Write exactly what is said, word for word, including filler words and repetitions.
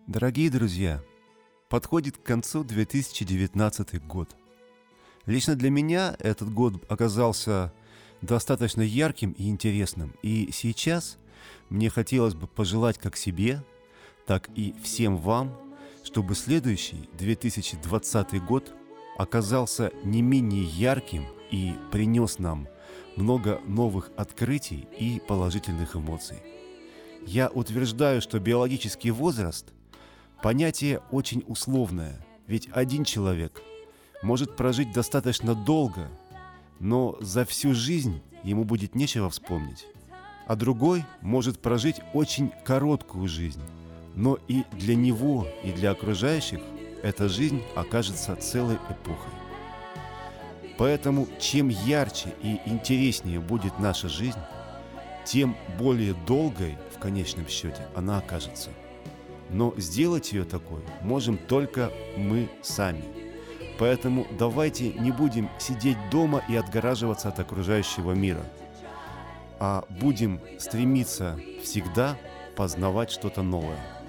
Дорогие друзья, подходит к концу две тысячи девятнадцатый год. Лично для меня этот год оказался достаточно ярким и интересным. И сейчас мне хотелось бы пожелать как себе, так и всем вам, чтобы следующий две тысячи двадцатый год оказался не менее ярким и принес нам много новых открытий и положительных эмоций. Я утверждаю, что биологический возраст – понятие очень условное, ведь один человек может прожить достаточно долго, но за всю жизнь ему будет нечего вспомнить, а другой может прожить очень короткую жизнь, но и для него, и для окружающих эта жизнь окажется целой эпохой. Поэтому чем ярче и интереснее будет наша жизнь, тем более долгой в конечном счете она окажется. Но сделать ее такой можем только мы сами. Поэтому давайте не будем сидеть дома и отгораживаться от окружающего мира, а будем стремиться всегда познавать что-то новое.